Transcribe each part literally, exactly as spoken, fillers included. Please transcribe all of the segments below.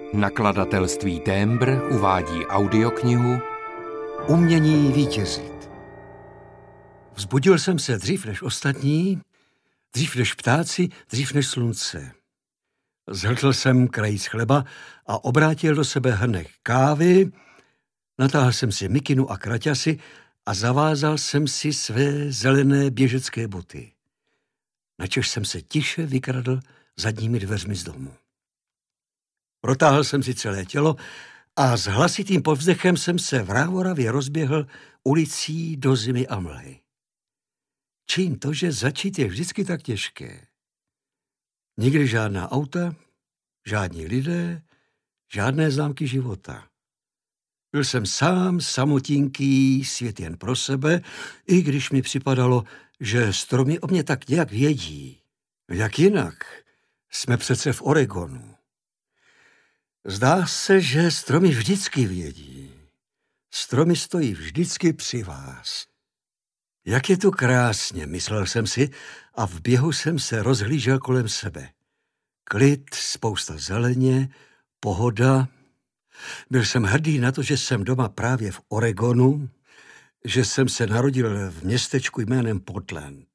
Nakladatelství Témbr uvádí audioknihu Umění vítězit. Vzbudil jsem se dřív než ostatní, dřív než ptáci, dřív než slunce. Zhltl jsem krajíc chleba a obrátil do sebe hrnek kávy, natáhl jsem si mikinu a kraťasy a zavázal jsem si své zelené běžecké boty. Načež jsem se tiše vykradl zadními dveřmi z domu. Protáhl jsem si celé tělo a s hlasitým povzdechem jsem se v rávoravě rozběhl ulicí do zimy a mlhy. Čím to, že začít je vždycky tak těžké? Nikdy žádná auta, žádní lidé, žádné známky života. Byl jsem sám, samotinký, svět jen pro sebe, i když mi připadalo, že stromy o mě tak nějak vědí. Jak jinak? Jsme přece v Oregonu. Zdá se, že stromy vždycky vědí. Stromy stojí vždycky při vás. Jak je tu krásně, myslel jsem si a v běhu jsem se rozhlížel kolem sebe. Klid, spousta zeleně, pohoda. Byl jsem hrdý na to, že jsem doma právě v Oregonu, že jsem se narodil v městečku jménem Portland.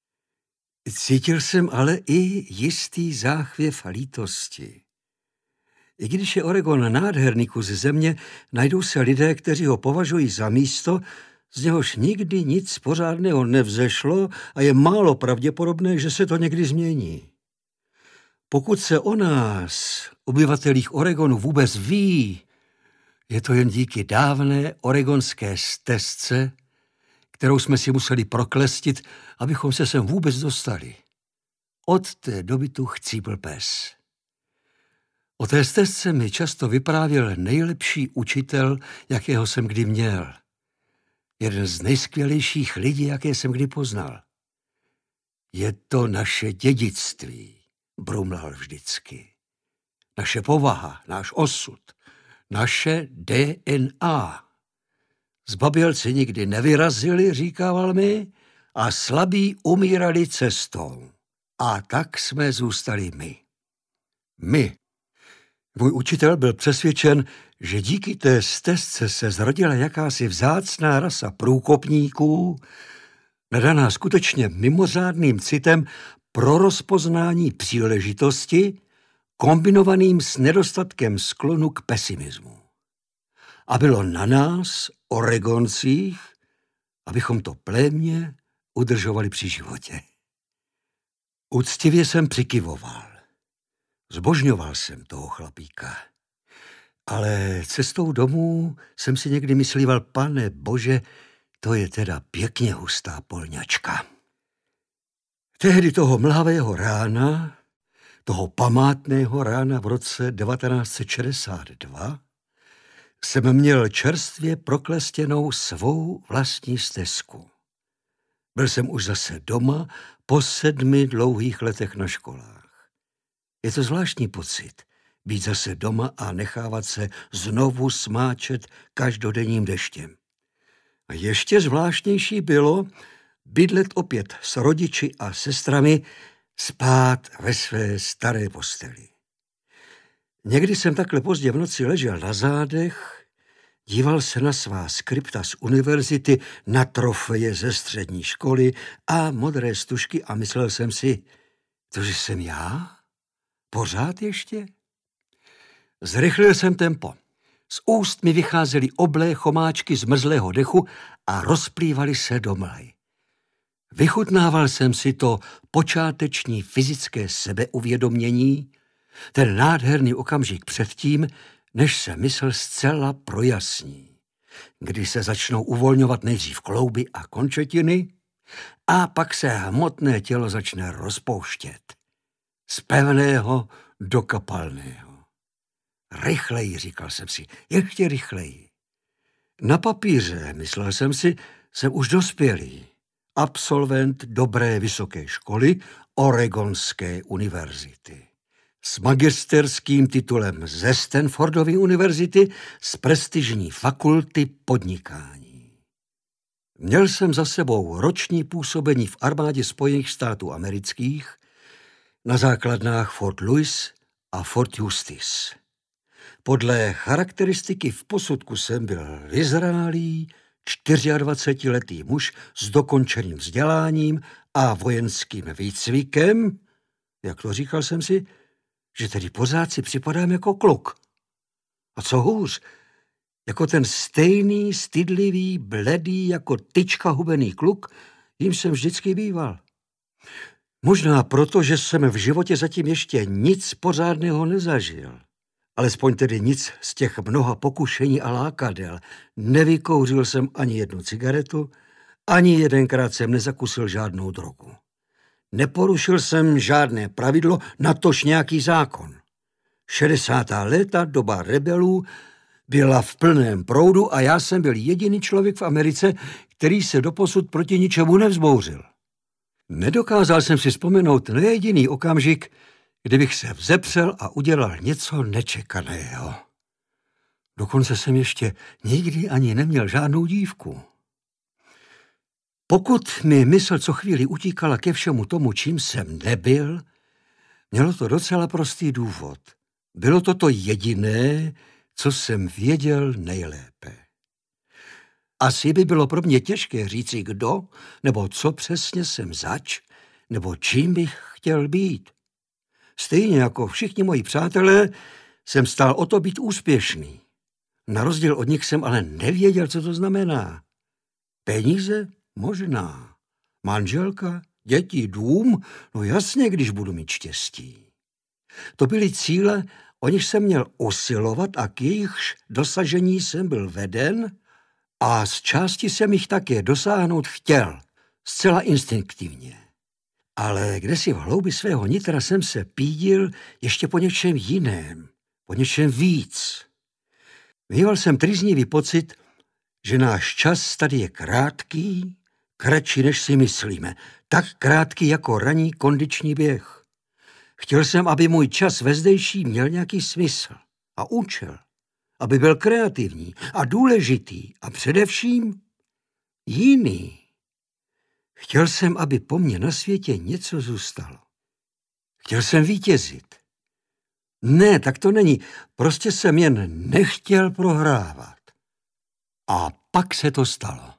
Cítil jsem ale i jistý záchvěv lítosti. I když je Oregon nádherný kus země, najdou se lidé, kteří ho považují za místo, z něhož nikdy nic pořádného nevzešlo a je málo pravděpodobné, že se to někdy změní. Pokud se o nás, obyvatelích Oregonu, vůbec ví, je to jen díky dávné oregonské stezce, kterou jsme si museli proklestit, abychom se sem vůbec dostali. Od té doby tu chcípl pes. O té stezce mi často vyprávěl nejlepší učitel, jakého jsem kdy měl. Jeden z nejskvělejších lidí, jaké jsem kdy poznal. Je to naše dědictví, brumlal vždycky. Naše povaha, náš osud, naše D N A. Zbabělci nikdy nevyrazili, říkával mi, a slabí umírali cestou. A tak jsme zůstali my. My. Můj učitel byl přesvědčen, že díky té stezce se zrodila jakási vzácná rasa průkopníků, nadaná skutečně mimořádným citem pro rozpoznání příležitosti, kombinovaným s nedostatkem sklonu k pesimismu. A bylo na nás, Oregoncích, abychom to plémě udržovali při životě. Úctivě jsem přikyvoval. Zbožňoval jsem toho chlapíka. Ale cestou domů jsem si někdy myslíval, pane bože, to je teda pěkně hustá polňačka. Tehdy toho mlhavého rána, toho památného rána v roce devatenáct set šedesát dva, jsem měl čerstvě proklestěnou svou vlastní stezku. Byl jsem už zase doma po sedmi dlouhých letech na školách. Je to zvláštní pocit, být zase doma a nechávat se znovu smáčet každodenním deštěm. A ještě zvláštnější bylo bydlet opět s rodiči a sestrami, spát ve své staré posteli. Někdy jsem takhle pozdě v noci ležel na zádech, díval se na svá skripta z univerzity, na trofeje ze střední školy a modré stužky a myslel jsem si, tože jsem já? Pořád ještě? Zrychlil jsem tempo. Z úst mi vycházely oblé chomáčky zmrzlého dechu a rozplývaly se do mlhy. Vychutnával jsem si to počáteční fyzické sebeuvědomění, ten nádherný okamžik předtím, než se mysl zcela projasní, kdy se začnou uvolňovat nejdřív klouby a končetiny a pak se hmotné tělo začne rozpouštět. Z pevného do kapalného. Rychleji, říkal jsem si, ještě rychleji. Na papíře, myslel jsem si, jsem už dospělý. Absolvent dobré vysoké školy Oregonské univerzity. S magisterským titulem ze Stanfordovy univerzity z prestižní fakulty podnikání. Měl jsem za sebou roční působení v armádě Spojených států amerických, na základnách Fort Lewis a Fort Eustis. Podle charakteristiky v posudku jsem byl vyzrálý, dvacetičtyřletý muž s dokončeným vzděláním a vojenským výcvikem. Jak to říkal jsem si, že tedy pořád si připadám jako kluk. A co hůř, jako ten stejný, stydlivý, bledý, jako tyčka hubený kluk, jim jsem vždycky býval. Možná proto, že jsem v životě zatím ještě nic pořádného nezažil. Alespoň tedy nic z těch mnoha pokušení a lákadel. Nevykouřil jsem ani jednu cigaretu, ani jedenkrát jsem nezakusil žádnou drogu. Neporušil jsem žádné pravidlo, natož nějaký zákon. šedesátá léta, doba rebelů, byla v plném proudu a já jsem byl jediný člověk v Americe, který se doposud proti ničemu nevzbouřil. Nedokázal jsem si vzpomenout na jediný okamžik, kdybych se vzepřel a udělal něco nečekaného. Dokonce jsem ještě nikdy ani neměl žádnou dívku. Pokud mi mysl co chvíli utíkala ke všemu tomu, čím jsem nebyl, mělo to docela prostý důvod. Bylo to to jediné, co jsem věděl nejlépe. Asi by bylo pro mě těžké říci, kdo nebo co přesně jsem zač, nebo čím bych chtěl být. Stejně jako všichni moji přátelé jsem stál o to být úspěšný. Na rozdíl od nich jsem ale nevěděl, co to znamená. Peníze? Možná. Manželka? Děti? Dům? No jasně, když budu mít štěstí. To byly cíle, o nich jsem měl usilovat a k jejichž dosažení jsem byl veden a z části jsem jich také dosáhnout chtěl, zcela instinktivně. Ale kdesi v hloubi svého nitra jsem se pídil ještě po něčem jiném, po něčem víc. Mýval jsem trýznivý pocit, že náš čas tady je krátký, kratší, než si myslíme, tak krátký jako ranní kondiční běh. Chtěl jsem, aby můj čas vezdejší měl nějaký smysl a účel, aby byl kreativní a důležitý a především jiný. Chtěl jsem, aby po mně na světě něco zůstalo. Chtěl jsem vítězit. Ne, tak to není. Prostě jsem jen nechtěl prohrávat. A pak se to stalo.